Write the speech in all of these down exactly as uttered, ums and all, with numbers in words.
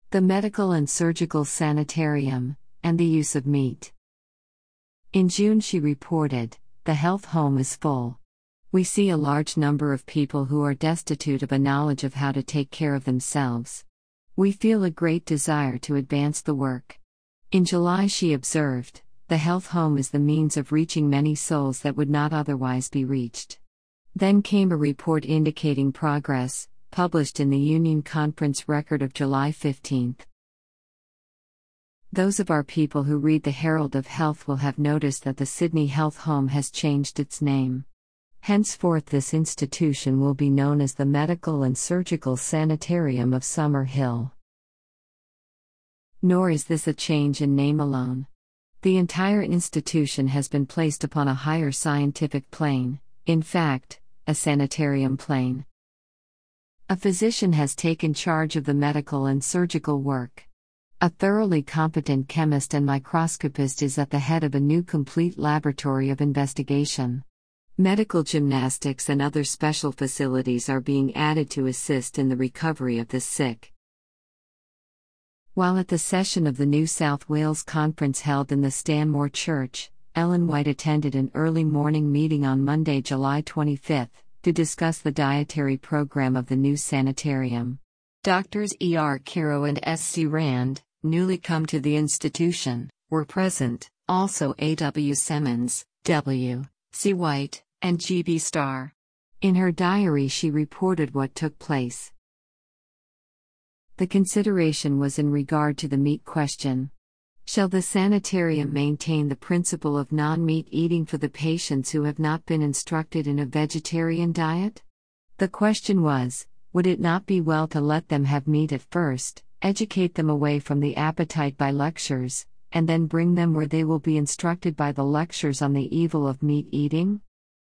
The medical and surgical sanitarium, and the use of meat. In June she reported, "The health home is full. We see a large number of people who are destitute of a knowledge of how to take care of themselves. We feel a great desire to advance the work." In July she observed, "The health home is the means of reaching many souls that would not otherwise be reached." Then came a report indicating progress, published in the Union Conference Record of July fifteenth. Those of our people who read the Herald of Health will have noticed that the Sydney Health Home has changed its name. Henceforth this institution will be known as the Medical and Surgical Sanitarium of Summer Hill. Nor is this a change in name alone. The entire institution has been placed upon a higher scientific plane, in fact, a sanitarium plane. A physician has taken charge of the medical and surgical work. A thoroughly competent chemist and microscopist is at the head of a new complete laboratory of investigation. Medical gymnastics and other special facilities are being added to assist in the recovery of the sick. While at the session of the New South Wales Conference held in the Stanmore Church, Ellen White attended an early morning meeting on Monday, July twenty-fifth, to discuss the dietary program of the new sanitarium. Doctors E R Caro and S C Rand, newly come to the institution, were present, also A W Simmons, W C White, and G B Starr. In her diary she reported what took place. The consideration was in regard to the meat question. Shall the sanitarium maintain the principle of non-meat eating for the patients who have not been instructed in a vegetarian diet? The question was, would it not be well to let them have meat at first, educate them away from the appetite by lectures, and then bring them where they will be instructed by the lectures on the evil of meat eating?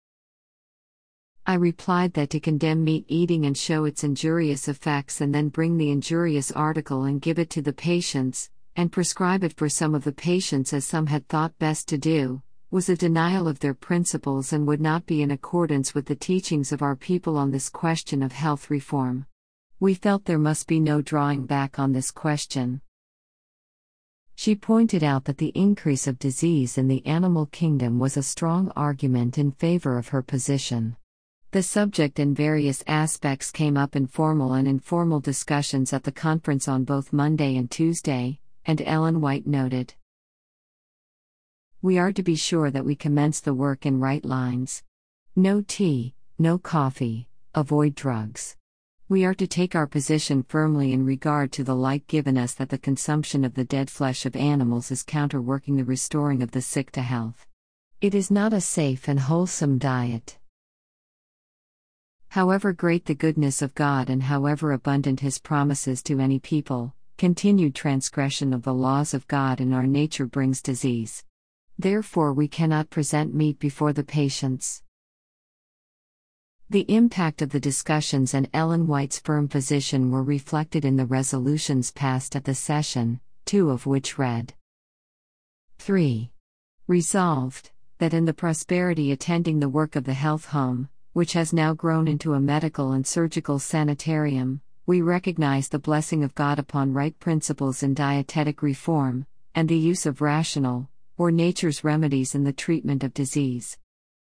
I replied that to condemn meat eating and show its injurious effects and then bring the injurious article and give it to the patients, and prescribe it for some of the patients as some had thought best to do, was a denial of their principles and would not be in accordance with the teachings of our people on this question of health reform. We felt there must be no drawing back on this question. She pointed out that the increase of disease in the animal kingdom was a strong argument in favor of her position. The subject and various aspects came up in formal and informal discussions at the conference on both Monday and Tuesday, and Ellen White noted, "We are to be sure that we commence the work in right lines. No tea, no coffee, avoid drugs. We are to take our position firmly in regard to the light given us that the consumption of the dead flesh of animals is counterworking the restoring of the sick to health. It is not a safe and wholesome diet. However great the goodness of God and however abundant His promises to any people, continued transgression of the laws of God in our nature brings disease. Therefore we cannot present meat before the patients." The impact of the discussions and Ellen White's firm position were reflected in the resolutions passed at the session, two of which read, three. Resolved, that in the prosperity attending the work of the health home, which has now grown into a medical and surgical sanitarium, we recognize the blessing of God upon right principles in dietetic reform, and the use of rational, or nature's remedies in the treatment of disease.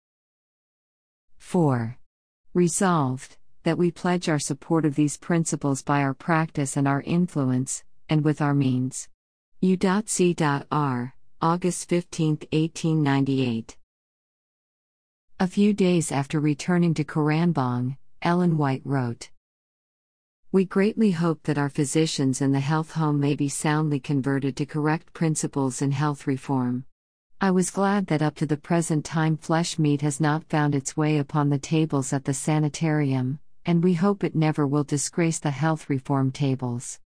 four. Resolved, that we pledge our support of these principles by our practice and our influence, and with our means. U C R, August fifteenth, eighteen ninety-eight. A few days after returning to Koranbong, Ellen White wrote, "We greatly hope that our physicians in the health home may be soundly converted to correct principles in health reform. I was glad that up to the present time flesh meat has not found its way upon the tables at the sanitarium, and we hope it never will disgrace the health reform tables.